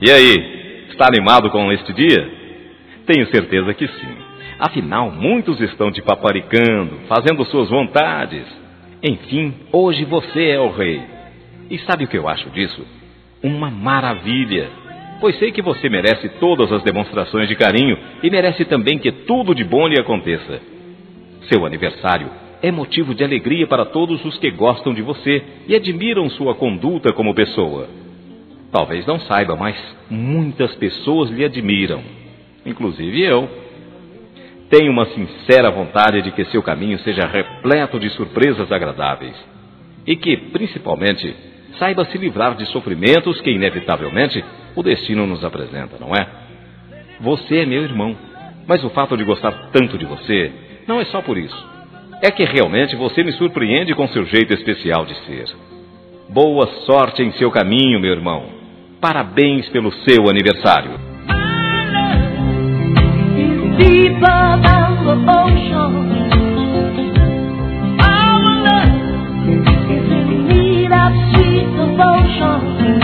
E aí, está animado com este dia? Tenho certeza que sim. Afinal, muitos estão te paparicando, fazendo suas vontades. Enfim, hoje você é o rei. E sabe o que eu acho disso? Uma maravilha. Pois sei que você merece todas as demonstrações de carinho e merece também que tudo de bom lhe aconteça. Seu aniversário é motivo de alegria para todos os que gostam de você e admiram sua conduta como pessoa. Talvez não saiba, mas muitas pessoas lhe admiram, inclusive eu. Tenho uma sincera vontade de que seu caminho seja repleto de surpresas agradáveis e que, principalmente, saiba se livrar de sofrimentos que, inevitavelmente, o destino nos apresenta, não é? Você é meu irmão, mas o fato de gostar tanto de você não é só por isso. É que realmente você me surpreende com seu jeito especial de ser. Boa sorte em seu caminho, meu irmão. Parabéns pelo seu aniversário. Our love is in need of sweet devotion.